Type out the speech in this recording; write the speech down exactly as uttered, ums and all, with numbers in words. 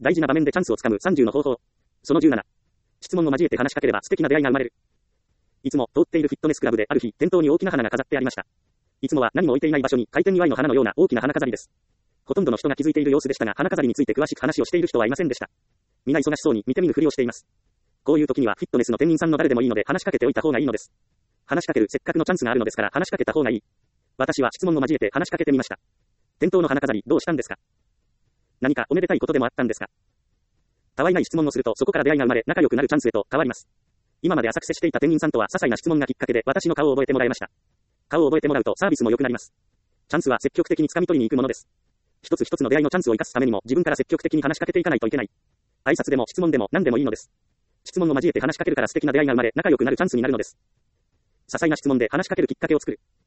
大事な場面でチャンスをつかむさんじゅうの方法。そのじゅうなな。質問を交えて話しかければ素敵な出会いが生まれる。いつも通っているフィットネスクラブである日、店頭に大きな花が飾ってありました。いつもは何も置いていない場所に開店祝いの花のような大きな花飾りです。ほとんどの人が気づいている様子でしたが、花飾りについて詳しく話をしている人はいませんでした。皆忙しそうに見て見ぬふりをしています。こういう時にはフィットネスの店員さんの誰でもいいので話しかけておいた方がいいのです。話しかけるせっかくのチャンスがあるのですから話しかけた方がいい。私は質問を交えて話しかけてみました。店頭の花飾りどうしたんですか？何かおめでたいことでもあったんですか？たわいない質問をするとそこから出会いが生まれ仲良くなるチャンスへと変わります。今まで浅く接していた店員さんとは些細な質問がきっかけで私の顔を覚えてもらいました。顔を覚えてもらうとサービスも良くなります。チャンスは積極的に掴み取りに行くものです。一つ一つの出会いのチャンスを生かすためにも自分から積極的に話しかけていかないといけない。挨拶でも質問でも何でもいいのです。質問を交えて話しかけるから素敵な出会いが生まれ仲良くなるチャンスになるのです。些細な質問で話しかけるきっかけを作る。